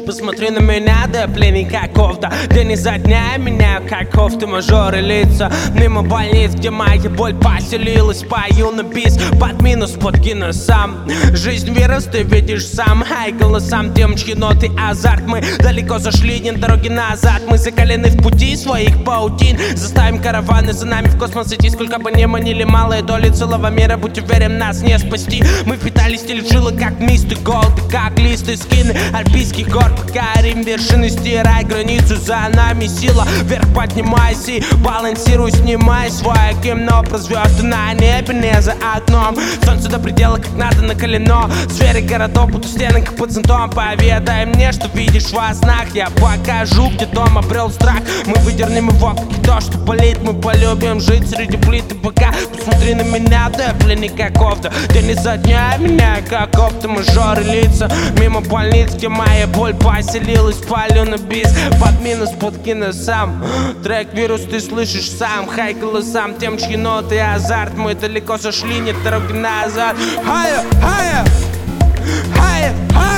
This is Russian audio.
Посмотри на меня, да пленник как кофта. День изо дня меняю как кофты, мажоры лица. Мимо больниц, где моя боль поселилась. Пою на бис, под минус, подкину сам. Жизнь вирус, ты видишь сам. Хай, голосам девочки, ноты, азарт. Мы далеко зашли, нет дороги назад. Мы закалены в пути своих паутин. Заставим караваны за нами в космос идти. Сколько бы ни манили малые доли целого мира, будь уверен, нас не спасти. Мы впитали стиль в жилы, как мистер Голд, как листы скины альпийских гор. Покорим вершины, стирай границу, за нами сила. Вверх поднимайся и балансируй, снимай свое гимно про звезды на небе, не за окном. Солнце до предела, как надо накалено. Сферы городов будут стены, как под зонтом. Поведай мне, что видишь во снах. Я покажу, где дом обрел страх. Мы выдернем его, как и то, что болит. Мы полюбим жить среди плит и бока. Посмотри на меня, да пленник как кофта. День изо дня меняю как кофта, мажоры лица. Мимо больниц, где моя боль поселилась. Палю на бис, под минус, подкину сам. Трек вирус ты слышишь сам. Хай голосам, тем чьи ноты азарт. Мы далеко зашли, нет дороги назад. Higher, higher, higher, higher.